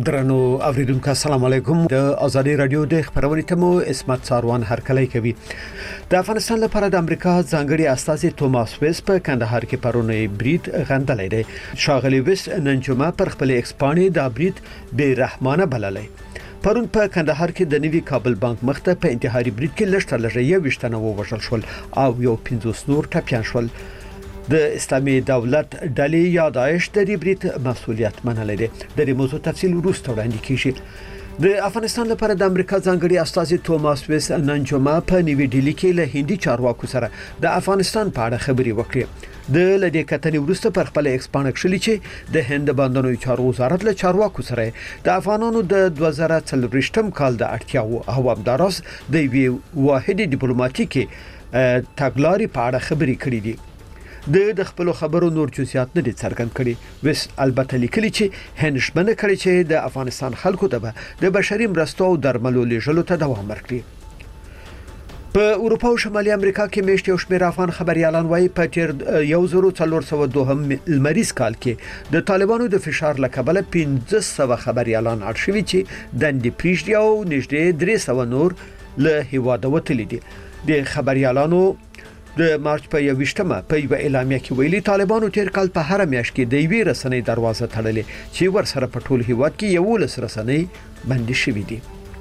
درنو اوریدونکو السلام علیکم د ازادي رادیو د خبرونې تمو اسمت ساروان هرکلی کوي د افغانستان لپاره د امریکا ځانګړي استازي توماس ویس په کندهار کې پرونی برید غندلې دی شاغلی ویس نن جمعه پر خپل ایکسپانې د برید بے رحمانه بللې پرون په کندهار کې د نوي کابل بانک مخته په انتحاري برید کې لږ تر لږه 20 ووژل شول او یو 50 نور ټپيان شول د اسلامي دولت ډلې یا داعش د دې برید مسؤلیت منلې ده د دې موضوع تفصیل وروسته وړاندې کیږي د افغانستان لپاره د امریکا ځانګړي استازي توماس ویس نن جمعه په نیوي ډیلي کې له هندي چارواکو سره د افغانستان په اړه خبري وکړي د لدې کتنې وروسته پر خپل ایکسپانډ کړلی چې د هند باندې چارو وزارت له چارواکو سره د افغانانو د 2023م کال د اړتیاو او همداراز د وی واحد ډیپلوماټیکي تګلارې په اړه خبري کړې دي د خپل خبرو نور جزئیات نه دي څرګند کړي وس البته لیکلي چې هنشمنه کړي چې د افغانستان خلکو ته د بشري مرستو او درملو لېږلو ته دوام ورکړي په اروپا او شمالي امریکا کې میشت یو شمېر افغان خبريالان وايي په تیر 1402 المریز کال کې د طالبانو د فشار لکبله 1500 خبريالان اړشوي چې دندې پریږدي او نږدې 300 نور له هیواده وتلي دي د خبريالانو د مارچ په 21مه په یو اعلامیه کې ویلي طالبانو تیر کال په هر میاشت کې د یوې رسنۍ دروازه تړلې چې ورسره په ټول هیواد کې یو لس رسنۍ بندي شوې دي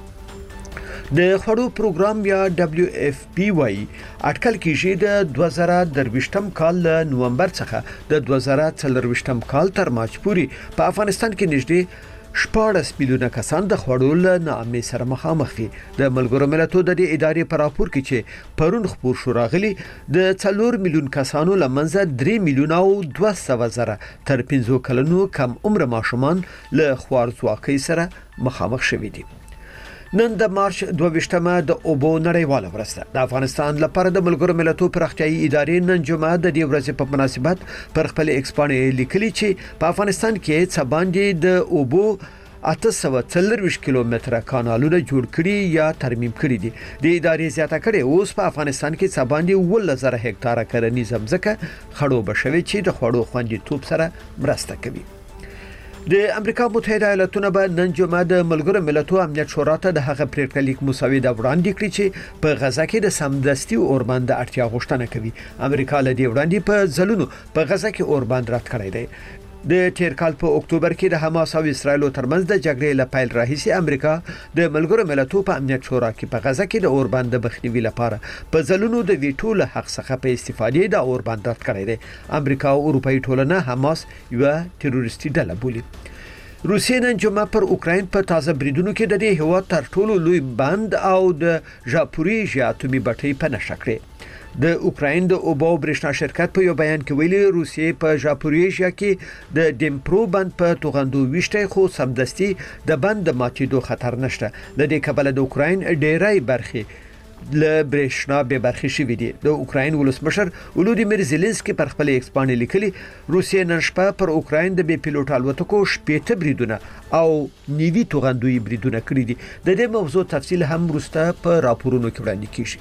د خړو پروګرام یا WFP اټکل کېږي د 2023م کال نومبر څخه د 2024م کال تر مارچ پورې په افغانستان کې نږدې 14 میلیونه کسان د خړول نامې سره مخامخ دي د ملګرو ملتونو د ادارې پر راپور کې چې پرون خبر شو راغلي د 4 میلیون کسانو لمنځه 3 میلیونه او 200 زره تر 15 کلونو کم عمر ماشومان له خوارځواکۍ سره مخامخ شوي دي نن د مارچ 22مه د اوبو نړیواله ورځ ده د افغانستان لپاره د ملګرو ملتونو پراختیايي ادارې نن جمعه د دې ورځې په مناسبت پر خپل ایکسپانې لیکلي چې په افغانستان کې څه باندې د اوبو 840 کیلومتره کانالونه جوړ کړي یا ترمیم کړي دي د ادارې زیاته کړي اوس په افغانستان کې څه باندې 10000 هکتاره کرنیز ځمکه خړو بشوي چې د خړو خوندیتوب سره مرسته کوي د امریکا متحده ایالاتونو به نن جمعه د ملګرو ملتونو امنیت شورا ته د هغه پریکړه لیک مسوده وړاندې کړي چې په غزا کې د سمدستي اوربند د اړتیا غوښتنه کوي امریکا له دې وړاندې په ځلونو په غزا کې اوربند رد کړی دی د تیر کال په اکتوبر کې د حماس او اسرایل ترمنځ د جګړې لپاره راهیسي امریکا د ملګرو ملتونو په امنیت شورا کې په غزا کې د اوربند د بخنیوي لپاره په ځلونو د ویټو له حق څخه په استفادې د اوربند رد کړی دی امریکا او اروپאי ټولنه حماس یو تروریستي ډله بولي روسیه نن جمعه پر اوکراین په تازه بریدونو کې د دې هیواد تر ټولو لوی بند او د ژاپوریژیا اتومي بټۍ په نشه کړې د اوکراین د اوبو برېښنا شرکت په یو بیان کې ویلي روسیه په ژاپوریژیا کې د ډیمپرو بند په توغندو وشته خو سمدستي د بند ماتېدو خطر نشته د دې کبله د اوکراین ډېرای برخې له برېښنا به برخې شوې دي د اوکراین ولسمشر ولودیمیر زيلنسکي پر خپل ایکسپانې لیکلي روسیه نن شپه پر اوکراین د بي پيلوټ الوتکو شپېته بریدونه او نیوي توغندوي بریدونه کړې دي د دې موضوع تفصیل هم وروسته په راپورونو کې وړاندې کیږي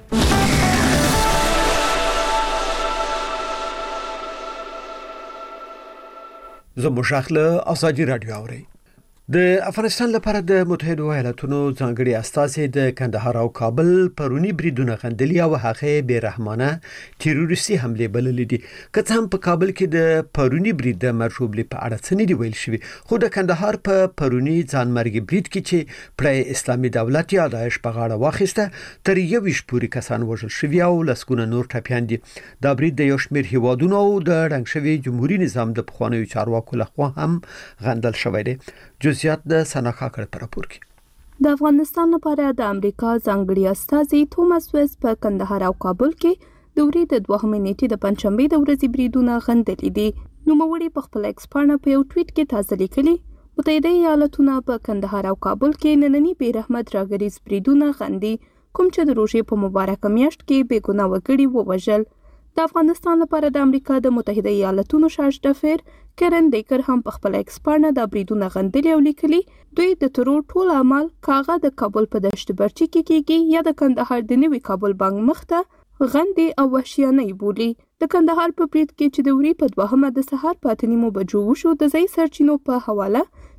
زموږ خپل ازادي رادیو اوري د افغانستان لپاره د متحده ایالاتونو ځانګړي استازي د کندهار او کابل پرونی بریدونه غندلي او هغه بے رحمانه تروریستي حمله بللې دي که څه هم په کابل کې د پرونی برید د مرشوبلي په اړه څه نه دی ویل شوی خو د کندهار په پرونی ځانمرګي برید کې چې پر اسلامي دولت یا داعش په غاړه واخیسته تر 21 پورې کسان وژل شوی او لسګونه نور ټپيان دي دا برید د یو شمېر هیوادونو او د رنګ شوی جمهوریت نظام د پخوانیو چارواکو لخوا هم غندل شوی دی جزئیات د سناکا کړ پر راپور کې د افغانستان لپاره د امریکا ځانګړي استازي توماس ویس په کندهار او کابل کې د ورې د 2 نیټې د پنځشنبه د ورځې بریدونه غندلي دي نوموړي په خپل ایکسپانډ په یو ټویټ کې تازه لیکلي متحده ایالاتونه په کندهار او کابل کې نننی بې رحمت راګریز بریدونه غندي کوم چې د روژې په مبارکه میاشت کې بې ګناه وګړي ووژل د افغانستان لپاره د امریکا د متحده ایالاتونو شاش دفر کرن دیکر هم په خپل ایکسپانډ د بریدونه غندلي او لیکلي دوی د ترور ټول عمل کاغه د کابل په دشت برچي کې کېږي یا د کندهار د نوي کابل بانک مخته غندې او وحشیانه بولی د کندهار په برید کې چې د وري په 2 د سهار په 8 بجو وشو د ځای سرچینو په حواله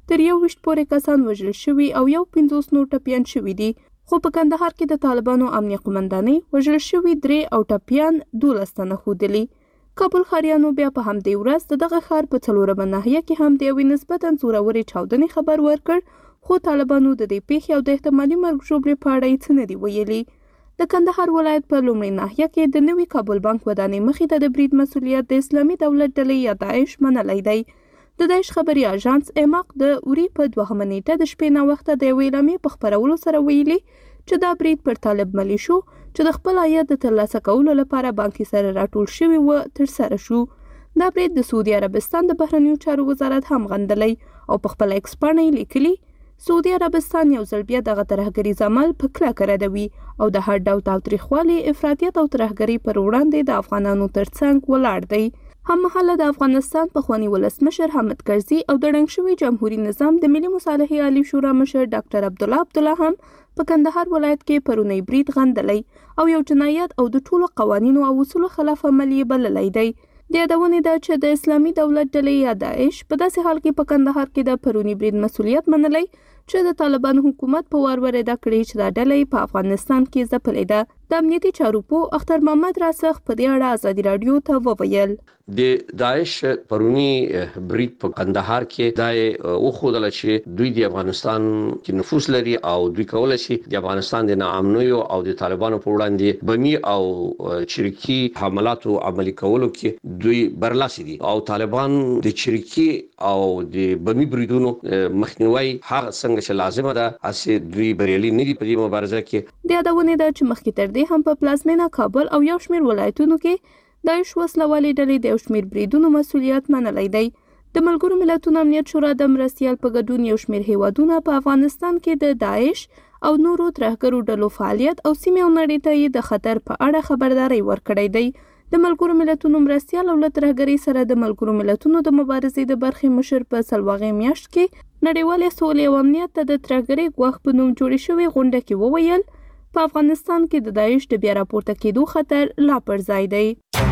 تر 21 پورې کسان وژل شوي او 50 نور ټپیان شوي دي. خو په کندهار کې د طالبانو امنیه قومندانۍ وژل شوي 3 او ټپیان 12 تنه ښودلي. کابل ښاریانو بیا په همدې ورځ د دغه ښار په 4مه ناحیه کې هم د یوې نسبتاً زورورې چاودنې خبر ورکړ، خو طالبانو د دې پیښې او د احتمالي مرګ ژوبلې په اړه یې څه نه دي ویلي. د کندهار ولایت په لومړۍ ناحیه کې د نوي کابل بانک ودانۍ مخې ته د برید مسؤلیت د اسلامي دولت ډلې یا داعش منلی دی. د داعش خبري اژانس اماق د اوري په 2مه نیټه د شپې ناوخته د یوې اعلامیې په خپرولو سره ویلي چې دا برید پر طالب ملیشو چې د خپل عاید د ترلاسه کولو لپاره بانکي سره راټول شوي و ترسره شو. دا برید د سعودي عربستان د بهرنیو چارو وزارت هم غندلی او په خپل ایکس پاڼه یې لیکلي سعودي عربستان یو ځل بیا دغه ترهګریز عمل په کلکه ردوي او د هر ډول تاوتریخوالي، افراطیت او ترهګرۍ پر وړاندې د افغانانو ترڅنګ ولاړ دی. هممهاله د افغانستان پخواني ولسمشر حامد کرزي او د ړنګ شوي جمهوریت نظام د ملي مصالحې عالی شورا مشر ډاکټر عبدالله هم په کندهار ولایت کې پرونی برید غندلی او یو جنایت او د ټولو قوانینو او اصولو خلاف عمل یې بللی دی. د یادونې ده چې د اسلامي دولت ډلې یا داعش په داسې حال کې په کندهار کې د پرونی برید مسؤلیت منلی چې د طالبانو حکومت په وار ورېده کړې چې دا ډلې په افغانستان کې ځپلې ده. د امنیتي چارو پوه اختر محمد راسخ په دې اړه ازادي راډیو ته وویل د داعش پرونی برید په کندهار کې دا وښودل چې دوی د افغانستان کې نفوذ لري او دوی کولای شي د افغانستان د ناامنیو او د طالبانو په وړاندې بمی او چریکي حملاتو عملي کولو کې دوی برلاسي دي او طالبان د چریکي او د بمی بریدونو مخنیوي هغه څنګه چې لازمه ده چې دوی بریالي نه دي په دې مبارزه کې. د یادونې ده چې مخکې تر دې هم په پلازمینه کابل او یو شمېر ولایتونو کې داعش وسلوالې ډلې د یو شمېر بریدونو مسؤلیت منلی دی. د ملګرو ملتونو امنیت شورا د مرستیال په ګډون یو شمېر هیوادونه په افغانستان کې د داعش او نورو ترهګرو ډلو فعالیت او سیمې او نړۍ ته یې د خطر په اړه خبرداري ورکړی دی. د ملګرو ملتونو مرستیال او له ترهګرۍ سره د ملګرو ملتونو د مبارزې د برخې مشر په سلواغې میاشت کې نړیوالې سولې او امنیت ته د ترهګرۍ ګواښ په نوم جوړې شوې غونډه کې وویل په افغانستان کې د داعش د بیا راپورته کېدو خطر لا پر ځای دی.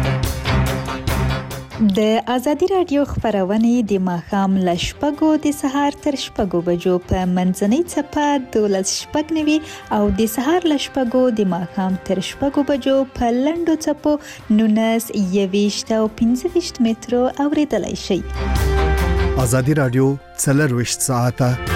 د ازادي راډیو خبرونه د ماښام له 6 د سهار تر 6 بجو په منځنۍ چپه 12:09 او د سهار له 6 د ماښام تر 6 بجو په لنډو چپو 19 21 او 25 مترو اوریدلای شئ. ازادي راډیو 24 ساعته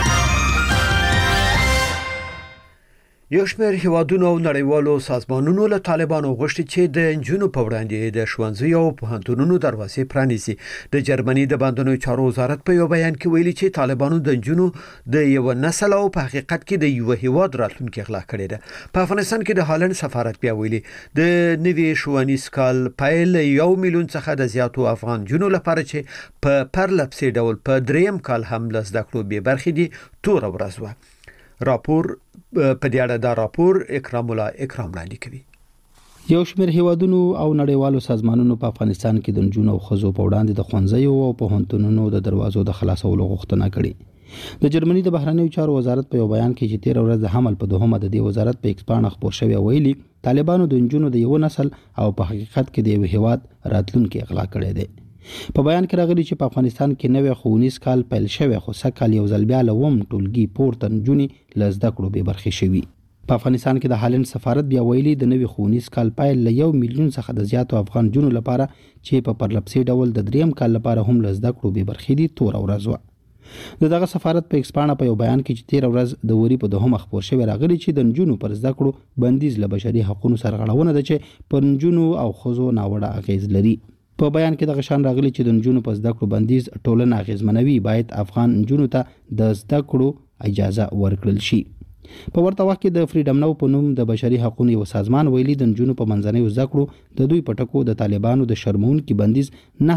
یو شمېر هیوادونو او نړیوالو سازمانونو له طالبانو غوښتي چې د انجونو په وړاندې د ښوونځیو او پوهنتونونو دروازې پرانیزي. د جرمني د باندنیو چارو وزارت په یو بیان کې ویلي چې طالبانو د انجونو د یو نسل او په حقیقت کې د یو هیواد راتلونکي غلا کړی ده. په افغانستان کې د هالند سفارت بیا ویلي د نوي ښوونیز کال پیل 1 میلیون څخه د زیاتو افغان جنونو لپاره چې په پرلپسې ډول په دریم کال هم له زده کړو بې برخې دي تور ورځ وه. راپور په دې اړه دا راپور اکرام الله اکرام وړاندې کوي. یو شمېر هیوادونو او نړیوالو سازمانونو په افغانستان کې د نجونو او ښځو په وړاندې د ښوونځیو او پوهنتونونو د دروازو د خلاصولو غوښتنه کړې. د جرمني د بهرنیو چارو وزارت په یو بیان کې چې 13 ورځ د حمل په دوهمه د دې وزارت په ایکس پاڼه خپور شوی ویلي طالبانو د نجونو د یو نسل او په حقیقت کې د یو هیواد راتلونکي غلا کړی دی. په بیان کې راغلي چې په افغانستان کې نوې ښوونیز کال پیل شوی خو سکهال یو ځل بیا لوم ټولګي پورته نجونې له زده کړو بې برخې شوي. په افغانستان کې د هالند سفارت بیا ویلي د نوې ښوونیز کال پیل له 1 میلیون څخه د زیاتو افغان جنونو لپاره چې په پرلپسې ډول د دریم کال لپاره هم له زده کړو بې برخې دي تور ورځ وه. دغه سفارت په ایکس پاڼه په یو بیان کې چې 13 ورځ د وری په دوهمه خپور شوی راغلي چې د نجونو پر زده کړو بندیز له بشري حقوقو سرغړونه ده چې پر نجونو او ښځو ناوړه اغیز لري. په بیان کې د غشان راغلي چې د نجونو په زده کړو بندیز ټولنه اغیزمنوي باید افغان نجونو ته د زده کړو اجازه ورکړل شي. په ورته وخت کې د فریډم نو په نوم د بشري حقوقو یو سازمان ویلي د نجونو په منځنۍ زده کړو د دوی په ټکو د طالبانو د شرمونکي بندیز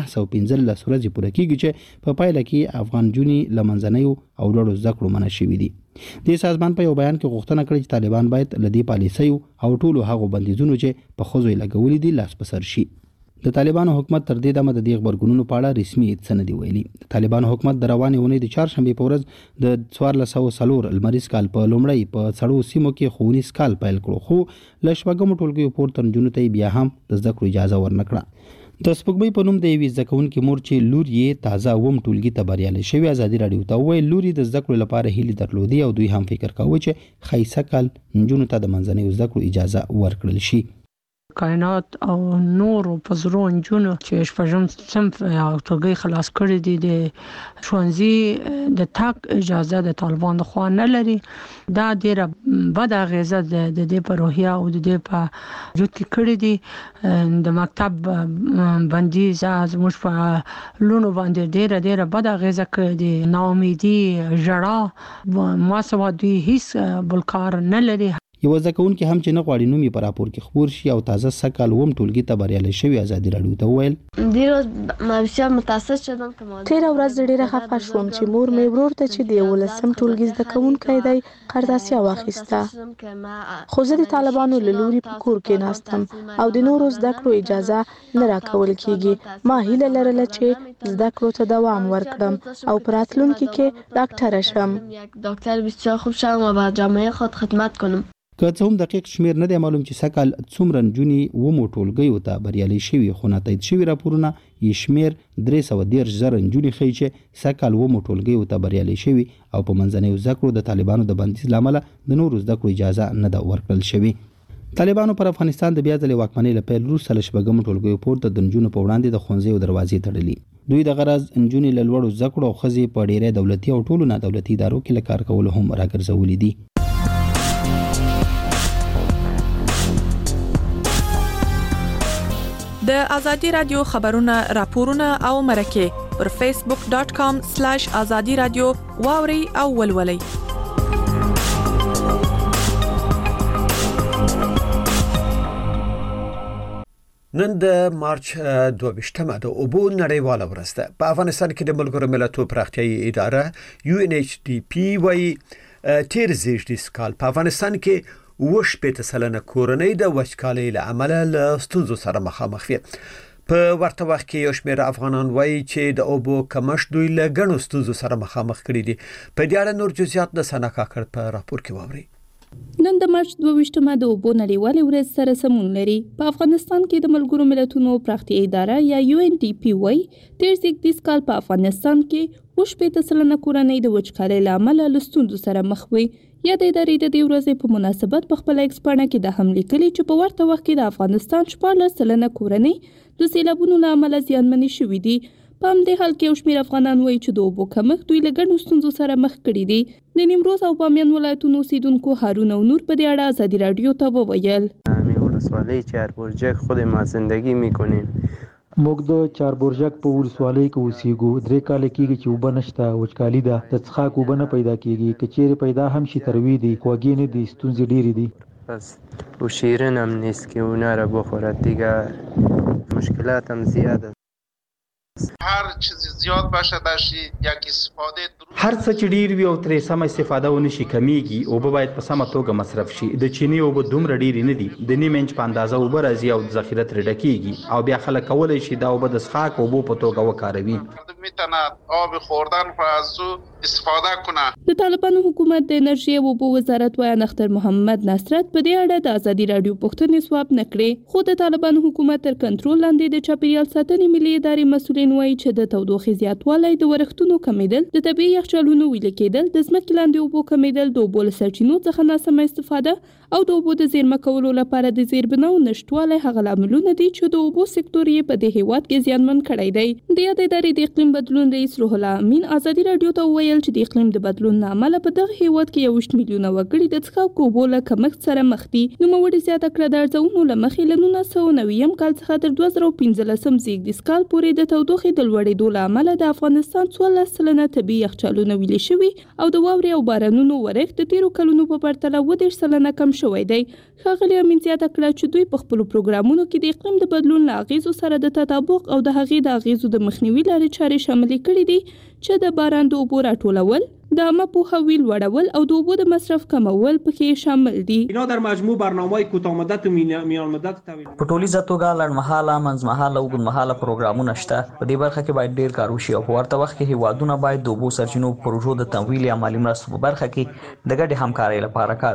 915 ورځې پوره کیږي چې په پایله کې افغان جونې له منځنۍ او لوړو زده کړو منع شوي دي. د سازمان په یو بیان کې غوښتنه کړې چې طالبان باید له دې پالیسیو او ټولو هغو بندیزونو چې په ښځو لګولي دي لاس په سر شي. د طالبانو حکومت تر دې دمه د دې خبرګونونو په اړه رسمي څه نه دی ویلي. د طالبانو حکومت د روانې اونۍ د چهارشنبې په ورځ د 1404 لمریز کال په لومړی په سړو سیمو کې ښوونیز کال پیل کړو خو له شپږمو ټولګیو پورته نجونو ته بیا هم د زده کړو اجازه ورنکړه. د سپوږمۍ په نوم د یوې زده کوونکې مور چې لور یې تازه اووم ټولګي ته بریالی شوې ازادي راډیو ته وویل لور یې د زده کړو لپاره هیلې درلودې او دوی هم فکر کاوه چې ښایسته کال نجونو ته د منځنیو زده کړو اجازه ورکړل شي. کائنات او نور په زرو انجونو چې شپږم صنف او ټولګي خلاص کړي دي د ښوونځي د تاک اجازه د طالبان خو نه لري. دا ډیره بد اغیزه د دې په روحیه او د دې په وجود کې کړي دي. د مکتب بندیز زموږ په لونو باندې ډیره بد اغیزه کړي دي. ناامیدي ژړا ما سوا دوی هیڅ بلکار نه لري. یو ځکهونکي هم چې نه غواړي نوم یې په راپور کې خبر شي او تازه سکل ووم ټولګي ته بریالی شوی ازادي راډیو ته وویل بسیار متاسف شدم که تیره ورځ ډیره خفه شوم چې مور مې ورور ته چې د 11م ټولګي زده کوونکی دی قرضاسیا واخیسته، خو زه د طالبانو له لوري په کور کې ناستم او د نورو زده کړو اجازه نه راکول کیږي. ما هیله لرله چې زده کړو ته دوام ورکړم او په راتلونکي کې ډاکټره شم. یک دکتر بسیار خوب شم و به جامعه خود خدمت کنم. که څه هم دقیق شمیر نه دی معلوم چې سکل څومره نجونې ومو ټولګیو ته بریالي شوي، خو نتایج شوي راپورونه یې شمیر 313,000 نجونې ښیي چې سکل ومو ټولګیو ته بریالي شوي او په منځنیو زده کړو د طالبانو د بندیز له امله د نورو زده کړو اجازه نه ده ورکړل شوې. طالبانو پر افغانستان د بیا ځلې واکمنۍ له پیل وروسته له شپږمو ټولګیو پورته د نجونو په وړاندې د ښوونځیو دروازې تړلي. دوی د غرض نجونې له لوړو زده کړو او ښځې په ډیری دولتي او ټولو نادولتي ادارو کې له کار کولو هم راګرځولي دي. د ازادي رادیو خبرونه راپورونه او مرکه پر facebook.com/azadi radio واوري او ولولي. نن د مارچ 22مه د اوبو نړیواله ورځ ده. په افغانستان کې د ملګرو ملتونو پراختیایي اداره UNHDP وايي تیر زیږدیز کال په افغانستان کې 80% کورنۍ د وچکالۍ له امله له ستونزو سره مخامخ وي. په ورته وخت کې یو شمېر افغانان وایي چې د اوبو کمښت دوی له ګڼو ستونزو سره مخامخ کړي دي. په دې اړه نور جزئیات د سنا کاکړ په راپور کې واورئ. نن د مارچ 22مه د اوبو نړیوالې ورځ سره سمون لري. په افغانستان کې د ملګرو ملتونو پراختیایي اداره یا UNDP وايي تیر زیږدیز کال په افغانستان کې 80% کورنۍ د وچکالۍ له امله له ستونزو سره مخ وي. یا د ادارې د دې ورځې په مناسبت په خپل ایکس پاڼه کې د هم لیکلي چې په ورته وخت کې د افغانستان 14% کورنۍ د سیلابونو له امله زیانمنې شوې دي. په همدې حال کې یو شمېر افغانان وایي چې د اوبو کمښت دوی له ګڼو ستونزو سره مخ کړي دي. د نیمروز او بامیان ولایتونو اوسیدونکو هارون او نور په دې اړه ازادي راډیو ته وویل ولسوالی چهاربرجک خود ما زندگی میکنیم. موږ د چهاربرجک په ولسوالۍ کې اوسېږو. 3 کال کېږي چې اوبه نشته، وچکالي ده، د څښاک اوبه نه پیدا کېږي. که چیرې پیدا هم شي تروی دي، خوږې نه دي، ستونزې ډېرې دي. پس او شیرین هم نیست که اونا را بخورد دیگه، مشکلات هم زیاده. هر چیز زیاد باشه داشت یک استفاده درست، هر څه چې ډیر وي او ترې سم استفاده ونه شي کمیږي. اوبه باید په سمه توګه مصرف شي. د چینی اوبه دومره ډیرې نه دي، د نیم انچ په اندازه اوبه راځي او ذخیره ترې ډکېږي او بیا خلک کولی شي دا اوبه د څښاک اوبو په توګه وکاروي. میتونه آب خوردن را از او استفاده کنه. د طالبانو حکومت د انرژي او اوبو وزارت وایي اختر محمد نصرت په دې اړه د ازادي راډیو پوښتنې ځواب نکړي. خو د طالبانو حکومت تر کنټرول لاندې د چاپیریال ساتنې ملي ادارې مسؤلین وایي چې د تودوخې زیاتوالی، د ورښتونو کمیدل، د طبیعي یخچالونو ویلې کېدل، د ځمکې لاندې اوبو کمیدل، د اوبو له سرچینو څخه ناسمه استفاده او د اوبو د زیرمه کولو لپاره د زیربناو نشټوالی هغه لاملونه دي چې د اوبو سکتور یې په دې هیواد کې زیانمن کړی دی. د یادې ادارې د اقلیم بدلون رئیس روح الله امین ازادي راډیو ته وویل چې د اقلیم د بدلون له امله په دغه هیواد کې 21 میلیونه وګړي د څښاک اوبو له کمښت سره مخ دي. نوموړي زیاته کړه د ارزونو له مخې له 1990 کال څخه تر 2015 زیږدیز کال پورې د تودوخې د لوړېدو له امله د افغانستان 14% طبیعي یخچالونه ویلې شوي او د واورې او بارانونو ورښت د تیرو کلونو په پرتله 30% کم شوی دی. ښاغلي امین زیاته کړه چې دوی په خپلو پروګرامونو کې د اقلیم د بدلون له اغیزو سره د تطابق او د هغې د اغیزو د مخنیوي لارې چارې شاملې کړي دي چې د باران د اوبو راټولول، د عامه پوهاوی لوړول او د اوبو د مصرف کمول پکې شامل دي. اینا در مجموع برنامه‌های کوتاه مدت و میان مدت په ټولیزه توګه لنډمهاله، منځمهاله او اوږدمهاله پروګرامونه شته. په دې برخه کې باید ډیر کار وشي او په ورته وخت کې هیوادونه باید د اوبو سرچینو پروژو د تمویل یا مالي مرستو په برخه کې د ګډې همکارۍ لپاره کار